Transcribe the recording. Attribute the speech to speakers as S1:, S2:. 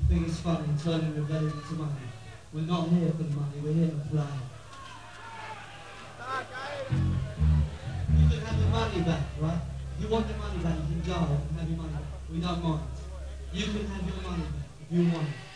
S1: think it's funny turning rebellion into money. We're not here for the money, we're here to play. You can have your money back, right? If you want your money back, you can go and have your money back. We don't mind. You can have your money back if you want it.